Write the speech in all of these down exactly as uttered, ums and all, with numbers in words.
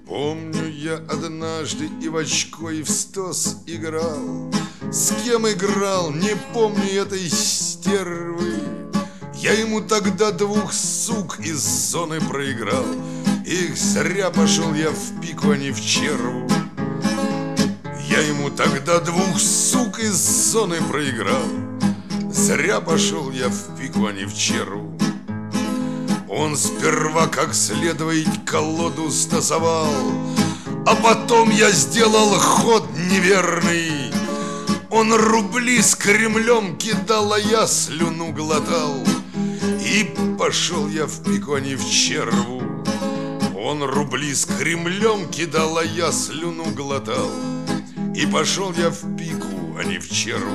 Помню, я однажды и в очко, и в стос играл. С кем играл, не помню этой стервы. Я ему тогда двух сук из зоны проиграл. Их зря пошел я в пику, а не в черву. Я ему тогда двух сук из зоны проиграл. Зря пошел я в пику, а не в черву. Он сперва как следовать колоду стасовал, а потом я сделал ход неверный. Он рубли с Кремлем кидал, а я слюну глотал. И пошел я в пику, а не в черву. Он рубли с Кремлем кидал, а я слюну глотал. И пошел я в пику, а не в черву.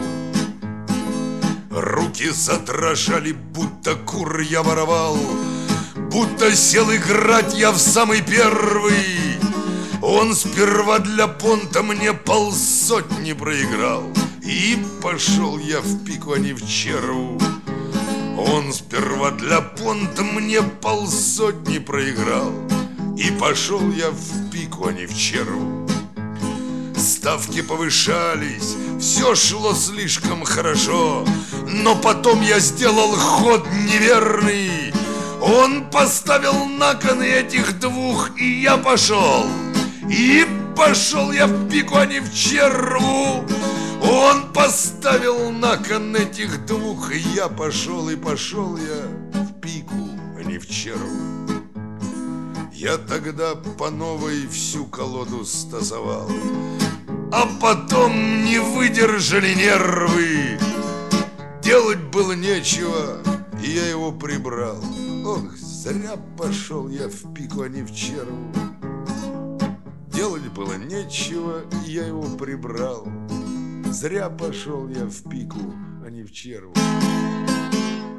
Руки задрожали, будто кур я воровал, будто сел играть я в самый первый. Он сперва для понта мне полсотни проиграл. И пошел я в пику, а не в черву. Он сперва для понта мне полсотни проиграл. И пошел я в пику, а не в черву. Ставки повышались, все шло слишком хорошо, но потом я сделал ход неверный. Он поставил на кон этих двух, и я пошел. И пошел я в пику, а не в черву. Он поставил на кон этих двух, и я пошел. И пошел я в пику, а не в черву. Я тогда по новой всю колоду стасовал, а потом не выдержали нервы. Делать было нечего, и я его прибрал. Ох, зря пошел я в пику, а не в черву. Делать было нечего, и я его прибрал. Зря пошел я в пику, а не в черву.